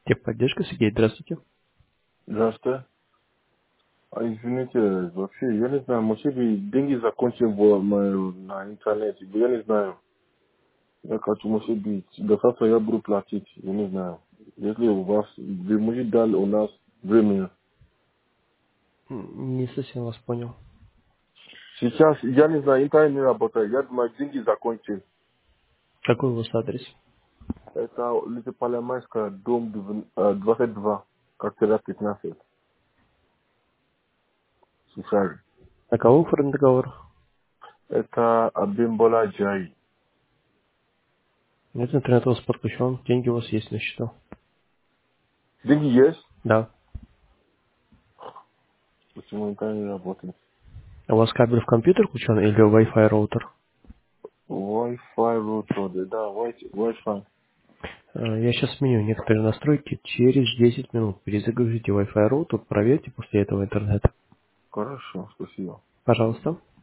Техподдержка, Сергей, здравствуйте. Здравствуйте. Извините, вообще, я не знаю, может быть, деньги закончились на интернете, я не знаю. Я хочу, может быть, достаточно я буду платить, я не знаю. Если у вас, вы можете дать у нас время. Не совсем вас понял. Сейчас, я не знаю, интернет не работает, я думаю, деньги закончились. Какой у вас адрес? Это улица Палемайская, дом 22, квартира 15, Сушари. На кого оформлен договор? Это Абимбола Джай. Нет, интернет у вас подключен, деньги у вас есть на счету. Деньги есть? Да. Почему интернет не работает? А у вас кабель в компьютер включен или Wi-Fi роутер? Wi-Fi router, да, Wi-Fi. Я сейчас сменю некоторые настройки. Через 10 минут перезагрузите Wi-Fi роутер, проверьте после этого интернет. Хорошо, спасибо. Пожалуйста.